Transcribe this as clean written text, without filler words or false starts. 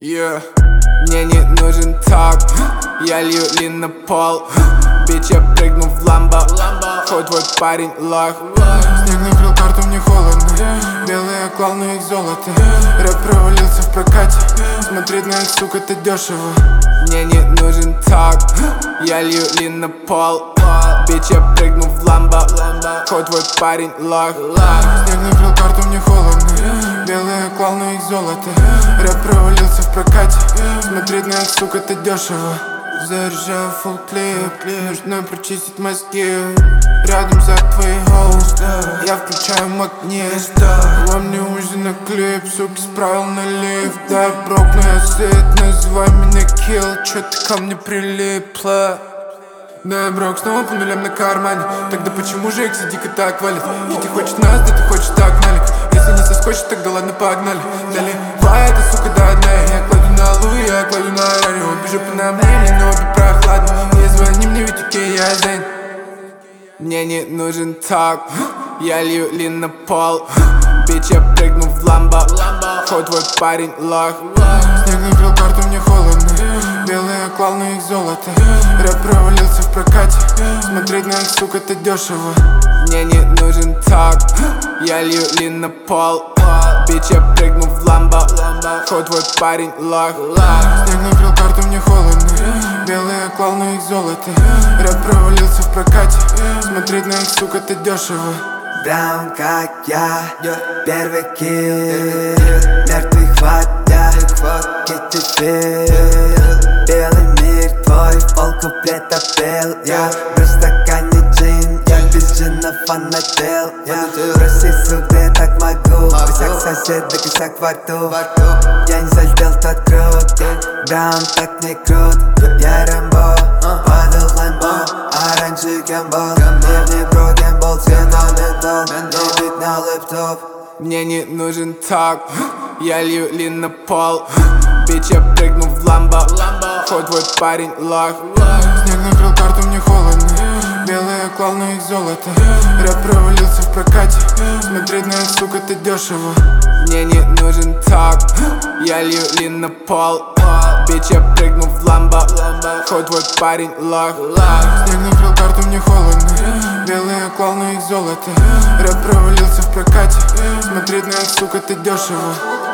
Yeah. Мне не нужен ток, я лью лин на пол. Бич, я прыгну в ламбо, хоть твой парень лох. Снег накрыл карту, мне холодно. Белые клал, но их золото. Рэп провалился в прокате. Смотреть на их, сука, это дешево. Мне не нужен ток, я лью лин на пол. Бич, я прыгну в ламбо, хоть твой парень лох. Снег накрыл карту, мне холодно. Белые клал, но их золото. Рэп провалился в прокате. Смотреть на их, сука, это дешево. Заряжаю фулл клип, нужно прочистить мозги. Рядом за твоей хост, я включаю магнит. Вам не ужин клип, сука, справил налив. Да, брок, но я сыт, называй меня kill. Чё ты ко мне прилипла? Да, брок, снова по нулям на кармане. Тогда почему же экси дико так валит? Кити хочет нас, да ты хочешь так налик. Если не соскочишь, тогда ладно, погнали. Наливай это, сука, до дна. Я кладу на лу, я кладу на радио. Бежу по нам, но обе прохладно. Не звони мне, ведь окей, я зен. Мне не нужен ток, я лью лин на пол. Бич, я прыгну в ламбо, хоть твой парень лох. Снег накрыл карту, мне холодно. Белые клал, но их золото. Рэп провалился в прокате. Смотреть на их, сука, это дешево. Мне не нужен ток, я лью лин на пол. Бич, я прыгну в ламбо, хоть твой парень лох. Снег накрыл карту, мне холодно. Белые клал, но их золото. Рэп провалился в прокате. Смотреть на их, сука, это дешево. Браун, как я, первый килл. Мертвый хватя, Китти Фил. Белый мир твой, в пол куплет опел. Я в стакане джин, я без джина фанател. Проси, сука, я так могу. Косяк соседа, косяк во рту. Я не залетел в тот круг. Браун так не крут. Я Рэмбо, падал лэмбо. Оранжевый гэмбол, мирный бро гэмбол. Не бить на лэптоп. Мне не нужен ток, я лью лин на пол. Бич, я прыгну в ламбо, хоть твой парень лох. Снег накрыл карту, мне холодно. Белые клал, но их золото. Рэп провалился в прокате. Смотреть на их, сука, это дешево. Мне не нужен ток, я лью лин на пол. Бич, я прыгну в ламбо, хоть твой парень лох. Снег накрыл карту, мне холодно. Белые клал, но их золото. Рэп провалился в прокате. Смотреть на их, сука, это дешево.